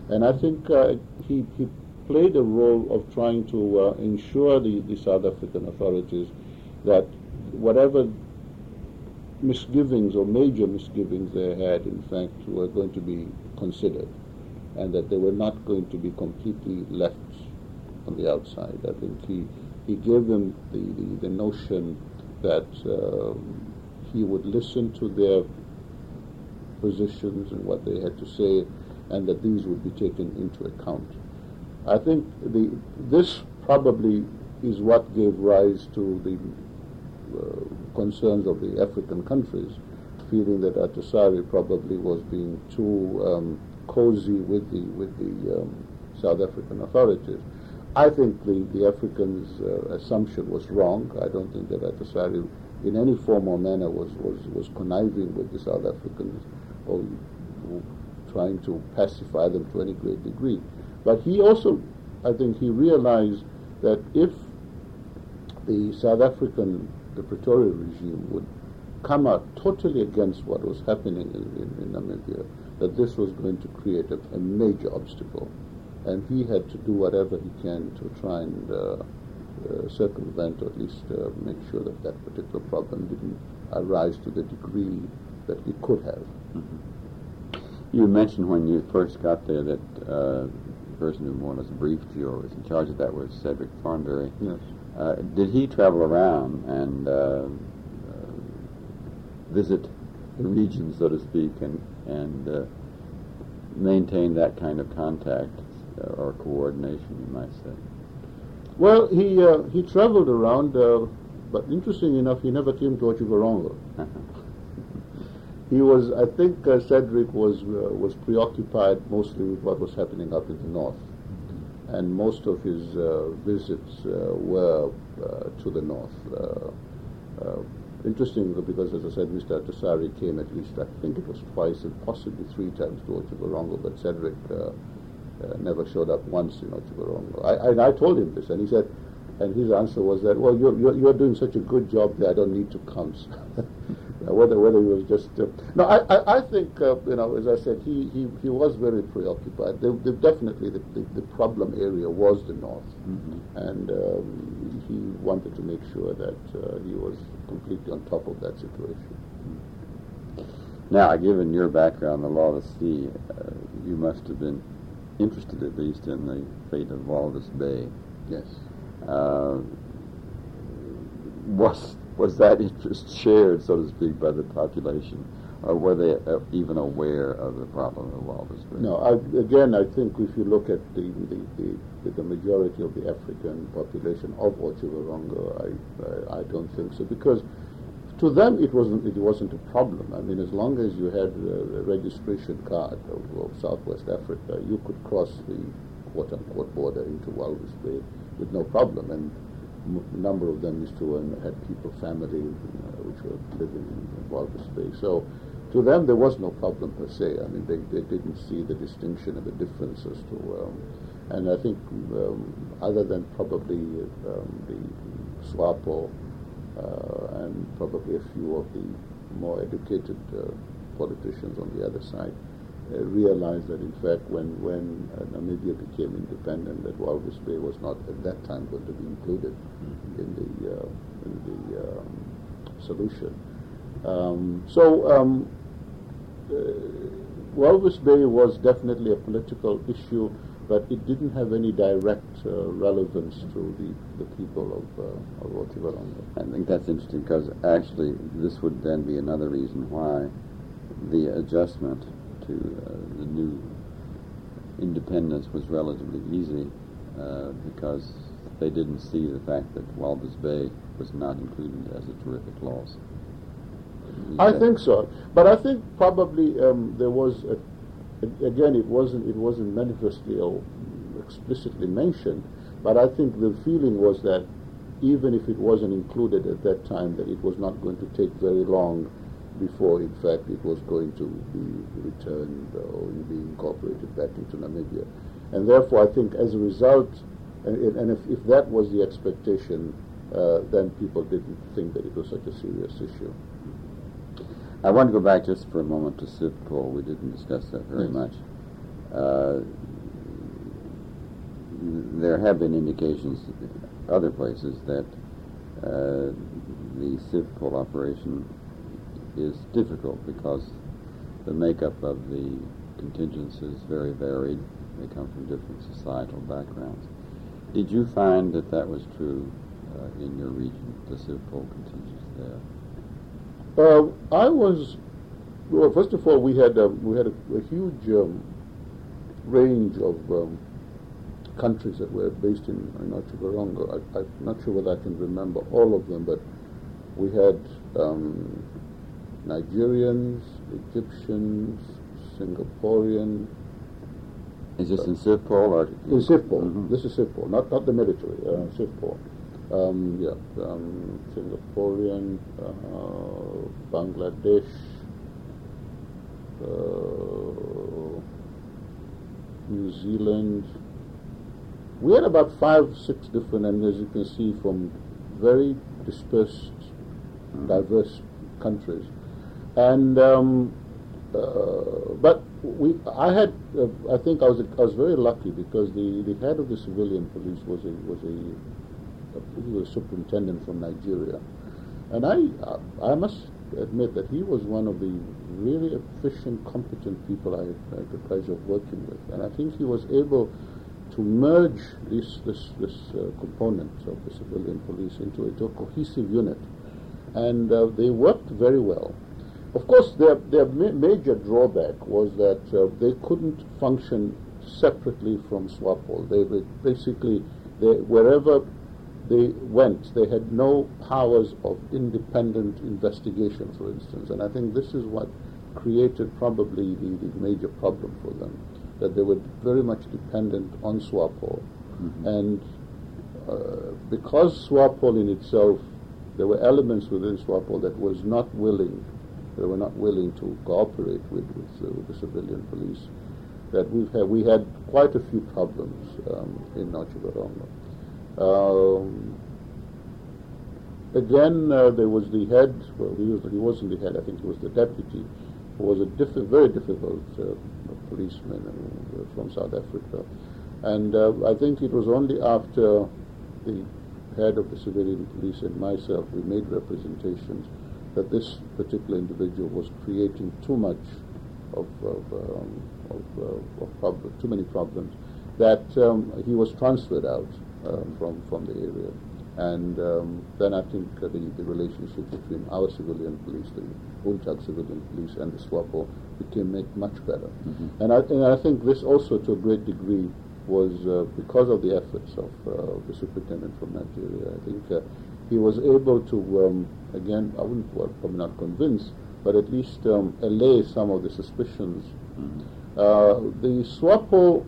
And I think he played a role of trying to ensure the South African authorities that whatever misgivings or major misgivings they had, in fact, were going to be considered, and that they were not going to be completely left on the outside. I think he gave them the notion that he would listen to their positions and what they had to say, and that these would be taken into account. I think this probably is what gave rise to the concerns of the African countries, feeling that Atasari probably was being too cozy with the South African authorities. I think the Africans' assumption was wrong. I don't think that Atasari in any form or manner was conniving with the South Africans or trying to pacify them to any great degree. But he also, I think he realized that if the South African, the Pretoria regime would come out totally against what was happening in Namibia, that this was going to create a major obstacle. And he had to do whatever he can to try and circumvent, or at least make sure that that particular problem didn't arise to the degree that it could have. Mm-hmm. You mentioned when you first got there that the person who more or less briefed you or was in charge of that was Cedric Thornberry. Yes. Did he travel around and visit the region, so to speak, and maintain that kind of contact or coordination, you might say? Well, he traveled around, but interesting enough, he never came to Otjiwarongo. He was, I think, Cedric was preoccupied mostly with what was happening up in the north, and most of his visits were to the north. Interestingly, because as I said, Mr. Atasari came at least, I think it was twice and possibly 3 times to Otjiwarongo, but Cedric never showed up once in Otjiwarongo. I told him this, and he said, and his answer was that, well, you're doing such a good job there, I don't need to come. Whether he was just no, I think as I said, he was very preoccupied. Definitely the problem area was the north, mm-hmm. and he wanted to make sure that he was completely on top of that situation. Now, given your background, the law of the sea, you must have been interested at least in the fate of Walvis Bay. Yes. Was that interest shared, so to speak, by the population, or were they even aware of the problem of Walvis Bay? No. I think if you look at the majority of the African population of Otjiwarongo, I don't think so, because to them it wasn't a problem. I mean, as long as you had a registration card of Southwest Africa, you could cross the quote-unquote border into Walvis Bay with no problem, and a number of them used to had family which were living in Walvis Bay. So to them there was no problem per se. I mean, they didn't see the distinction and the differences to, and I think other than probably the SWAPO and probably a few of the more educated politicians on the other side, realized that in fact when Namibia became independent, that Walvis Bay was not at that time going to be included in the solution. Walvis Bay was definitely a political issue, but it didn't have any direct relevance to the people of Otjiwarongo. I think that's interesting, because actually this would then be another reason why the adjustment to the new independence was relatively easy, because they didn't see the fact that Walvis Bay was not included as a terrific loss. I think so, but I think probably there was again it wasn't manifestly or explicitly mentioned, but I think the feeling was that even if it wasn't included at that time, that it was not going to take very long before, in fact, it was going to be returned or be incorporated back into Namibia. And therefore, I think as a result, and if that was the expectation, then people didn't think that it was such a serious issue. I want to go back just for a moment to CIVCO. We didn't discuss that very much. there have been indications other places that the CIVPOL operation is difficult because the makeup of the contingents is very varied. They come from different societal backgrounds. Did you find that that was true in your region, the CIVPOL contingents there? Well, first of all, we had a huge range of countries that were based in Otjiwarongo. I'm not sure whether I can remember all of them, but we had Nigerians, Egyptians, Singaporean. Is this in CIVPOL or? In CIVPOL. Mm-hmm. This is CIVPOL, not the military. CIVPOL. Singaporean, Bangladesh, New Zealand. We had about 5-6 different, and as you can see, from very dispersed, diverse countries. And but I think I was very lucky because the head of the civilian police was a superintendent from Nigeria, and I must admit that he was one of the really efficient, competent people I had the pleasure of working with, and I think he was able to merge this component of the civilian police into a cohesive unit, and they worked very well. Of course, their major drawback was that they couldn't function separately from SWAPOL. They were basically, wherever they went, they had no powers of independent investigation, for instance. And I think this is what created probably the major problem for them, that they were very much dependent on SWAPOL. Mm-hmm. And because SWAPOL in itself, there were elements within SWAPOL that were not willing to cooperate with the civilian police, that we had quite a few problems in Otjiwarongo. Again, there was the head. Well, he wasn't the head. I think he was the deputy, who was a very difficult policeman from South Africa. And I think it was only after the head of the civilian police and myself, we made representations that this particular individual was creating too much of problems, too many problems, that he was transferred out from the area. And then I think the relationship between our civilian police, the Unchak civilian police, and the SWAPO became much better. Mm-hmm. And I think this also, to a great degree, was because of the efforts of the superintendent from Nigeria. I think he was able to, again, I wouldn't, probably not convince, but at least allay some of the suspicions. Mm-hmm. The SWAPO,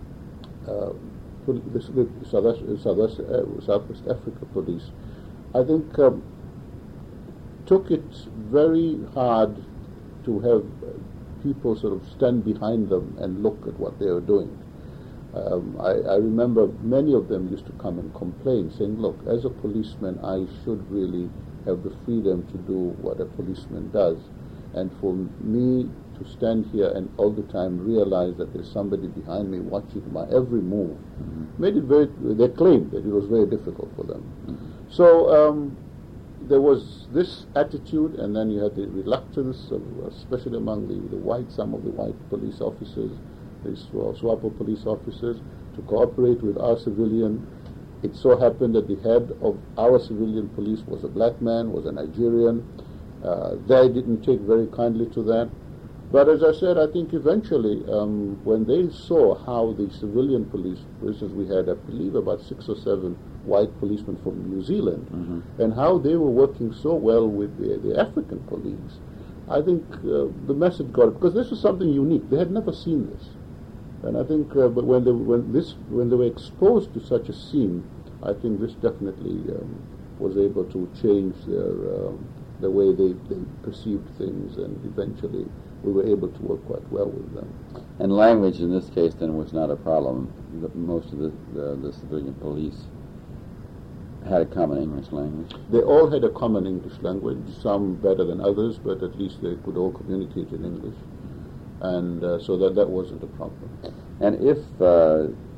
the Southwest Africa Police, I think took it very hard to have people sort of stand behind them and look at what they were doing. I remember many of them used to come and complain, saying, look, as a policeman, I should really have the freedom to do what a policeman does. And for me to stand here and all the time realize that there's somebody behind me watching my every move, mm-hmm. made it they claimed that it was very difficult for them. Mm-hmm. So there was this attitude, and then you had the reluctance, especially among some of the white police officers, the SWAPO police officers, to cooperate with our civilian. It so happened that the head of our civilian police was a black man, was a Nigerian. They didn't take very kindly to that. But as I said, I think eventually, when they saw how the civilian police, for instance, we had, I believe, about 6 or 7 white policemen from New Zealand, mm-hmm. and how they were working so well with the African colleagues, I think the message got it, because this was something unique. They had never seen this. And I think, but when they were exposed to such a scene, I think this definitely was able to change the way they perceived things, and eventually we were able to work quite well with them. And language in this case then was not a problem. Most of the civilian police had a common English language. They all had a common English language, some better than others, but at least they could all communicate in English. And so that wasn't a problem. And if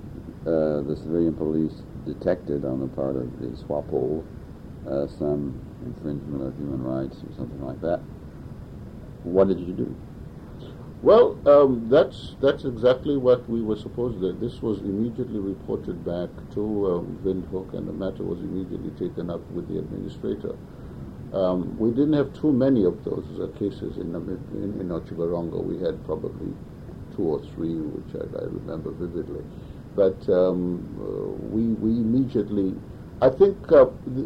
the civilian police detected on the part of the SWAPO some infringement of human rights or something like that, what did you do? Well, that's exactly what we were supposed to do. This was immediately reported back to Windhoek, and the matter was immediately taken up with the administrator. We didn't have too many of those cases in Otjiwarongo. We had probably 2 or 3, which I remember vividly. But we immediately, I think the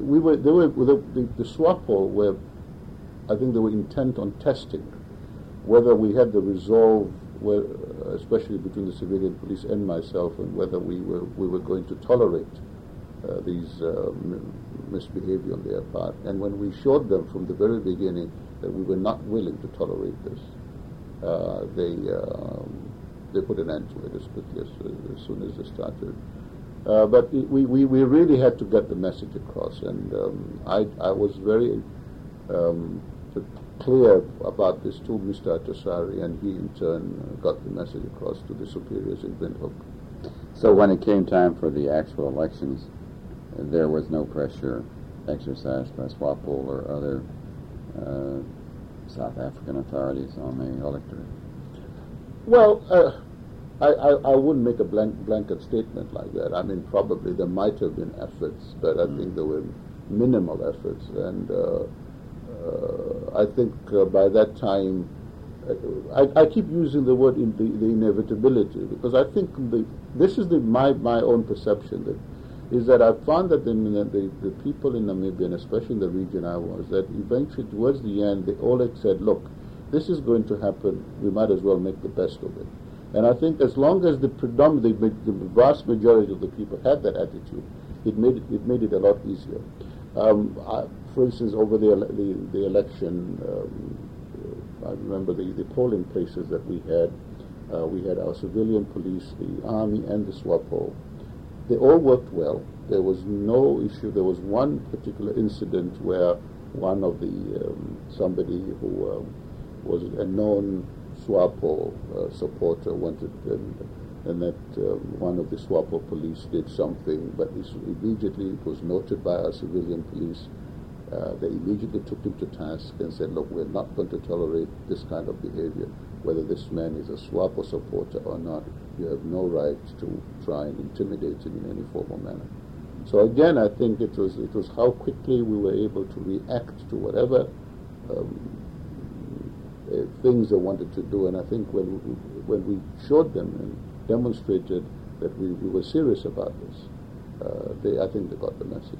SWAPO were, I think they were intent on testing whether we had the resolve, especially between the civilian police and myself, and whether we were going to tolerate these misbehavior on their part. And when we showed them from the very beginning that we were not willing to tolerate this, they put an end to it as quickly as soon as they started. But we really had to get the message across, and I was very clear about this to Mr. Atosari, and he in turn got the message across to the superiors in Windhoek. So when it came time for the actual elections, there was no pressure exercised by SWAPO or other South African authorities on the electorate? Well, I wouldn't make a blanket statement like that. I mean, probably there might have been efforts, but I think there were minimal efforts, and I think by that time, I keep using the word the inevitability, because I think this is my own perception, is that I found that the people in Namibia, and especially in the region I was, that eventually towards the end they all had said, look, this is going to happen, we might as well make the best of it. And I think as long as the vast majority of the people had that attitude, it made it a lot easier. For instance, over the election, I remember the polling places that we had our civilian police, the army, and the SWAPO. They all worked well. There was no issue. There was one particular incident where one of somebody who was a known SWAPO supporter wanted, and that one of the SWAPO police did something, but immediately it was noted by our civilian police. They immediately took him to task and said, look, we're not going to tolerate this kind of behavior. Whether this man is a SWAPO supporter or not, you have no right to try and intimidate him in any formal manner. So again, I think it was how quickly we were able to react to whatever things they wanted to do. And I think when we showed them and demonstrated that we were serious about this, I think they got the message.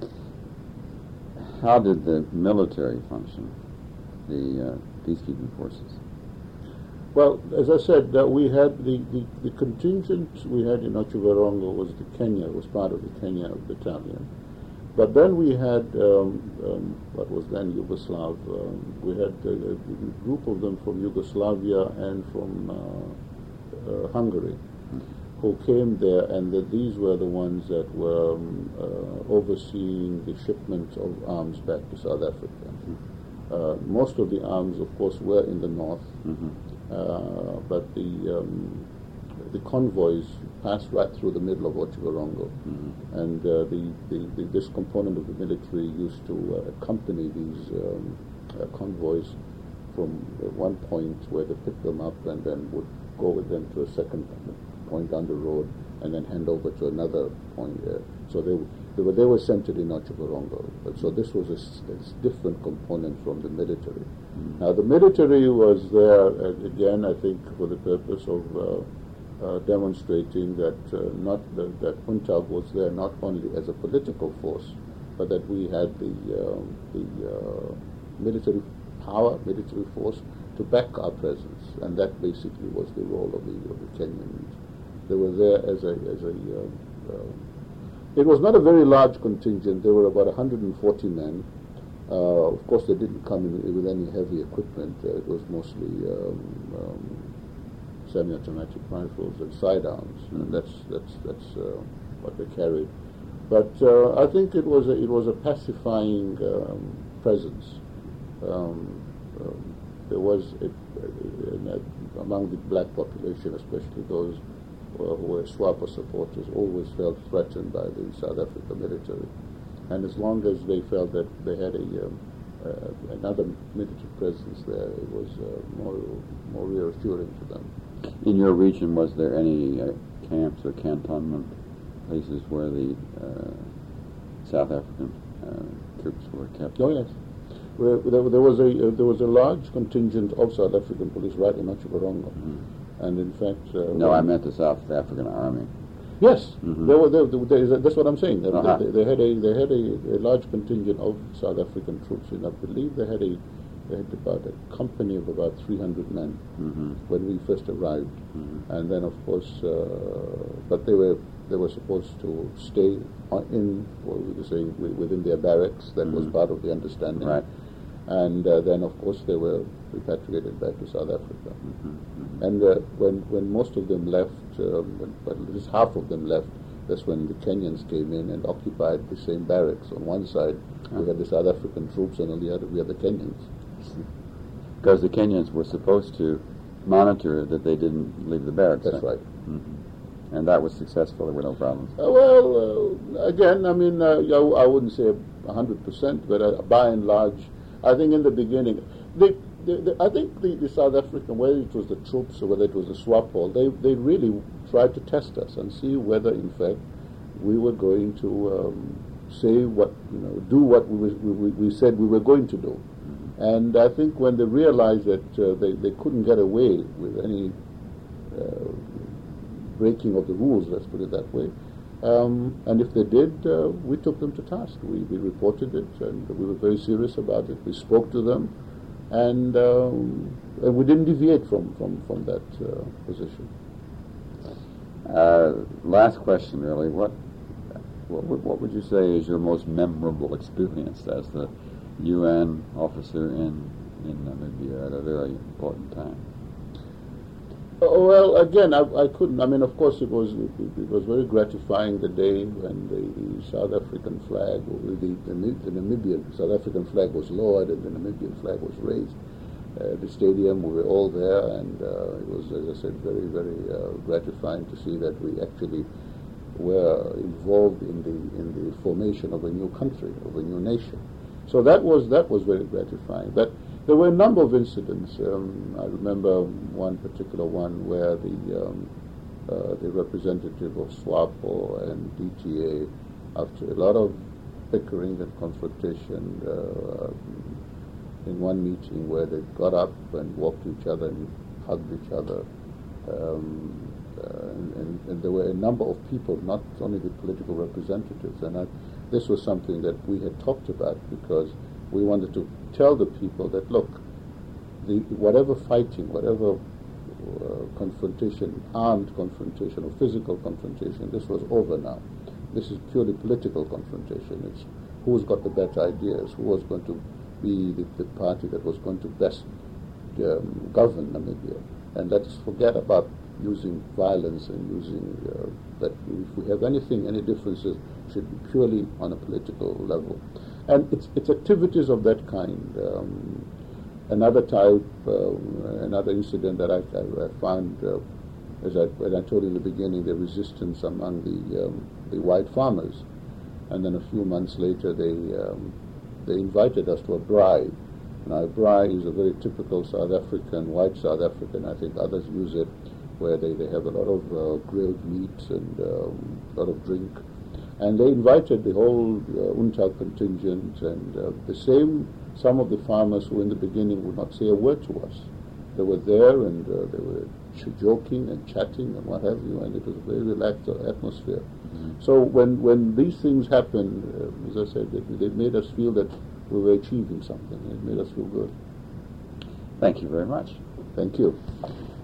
How did the military function, the peacekeeping forces? Well, as I said, we had the contingent we had in Otjiwarongo was part of the Kenya battalion. But then we had what was then Yugoslav. We had a group of them from Yugoslavia and from Hungary, who came there, and these were the ones that were overseeing the shipment of arms back to South Africa. Most of the arms, of course, were in the north, but the convoys passed right through the middle of Otjiwarongo, and this component of the military used to accompany these convoys from one point where they picked them up and then would go with them to a second point on the road and then hand over to another point. So they were centered in Otjiwarongo. But so this was a different component from the military. Now the military was there again, I think, for the purpose of demonstrating that that UNTAG was there not only as a political force, but that we had the military power, military force to back our presence, and that basically was the role of the Kenyans. They were there as a it was not a very large contingent. There were about 140 men. Of course, they didn't come in with any heavy equipment. It was mostly semi-automatic rifles and sidearms, and that's what they carried. But I think it was a pacifying presence. There was among the black population, especially those who were SWAPO supporters, always felt threatened by the South African military. And as long as they felt that they had another military presence there, it was more reassuring to them. In your region, was there any camps or cantonment places where the South African troops were kept? Oh yes, there was a large contingent of South African police right in Otjiwarongo, and in fact. No, I meant the South African Army. Yes, that's what I'm saying. They had a large contingent of South African troops, and I believe they had about a company of about 300 men when we first arrived, and then of course, but they were supposed to stay within their barracks. That was part of the understanding, right? And then of course they were repatriated back to South Africa. And when most of them left, but at least half of them left, that's when the Kenyans came in and occupied the same barracks. On one side, we had the South African troops, and on the other, we had the Kenyans. Because the Kenyans were supposed to monitor that they didn't leave the barracks. That's right. And that was successful. There were no problems. Again, I mean, I wouldn't say 100%, but by and large, I think in the beginning, I think the South African, whether it was the troops or whether it was the SWAPO, they really tried to test us and see whether, in fact, we were going to do what we said we were going to do. And I think when they realized that they couldn't get away with any breaking of the rules, let's put it that way, and if they did, we took them to task. We reported it, and we were very serious about it. We spoke to them, and we didn't deviate from that position. Last question, really. What would you say is your most memorable experience as the UN officer in Namibia at a very important time? Well, again, I couldn't. I mean, of course, it was very gratifying the day when the South African flag, or the Namibian South African flag was lowered and the Namibian flag was raised. The stadium, we were all there, and it was, as I said, very, very gratifying to see that we actually were involved in the formation of a new country, of a new nation. So that was very gratifying. But there were a number of incidents. I remember one particular one where the representative of SWAPO and DTA, after a lot of bickering and confrontation, in one meeting where they got up and walked to each other and hugged each other, and there were a number of people, not only the political representatives, and this was something that we had talked about because we wanted to tell the people that, look, whatever fighting, whatever confrontation, armed confrontation or physical confrontation, this was over now. This is purely political confrontation. It's who's got the better ideas, who was going to be the party that was going to best govern Namibia. And let's forget about using violence and using that if we have anything, any differences, should be purely on a political level. And it's activities of that kind. Another type, another incident that I found, as I told you in the beginning, the resistance among the white farmers. And then a few months later, they invited us to a braai. Now, a braai is a very typical South African, white South African, I think others use it, where they have a lot of grilled meats and a lot of drink. And they invited the whole UNTAG contingent, and some of the farmers who in the beginning would not say a word to us. They were there, and they were joking and chatting and what have you, and it was a very relaxed atmosphere. So when these things happened, as I said, they made us feel that we were achieving something. It made us feel good. Thank you very much. Thank you.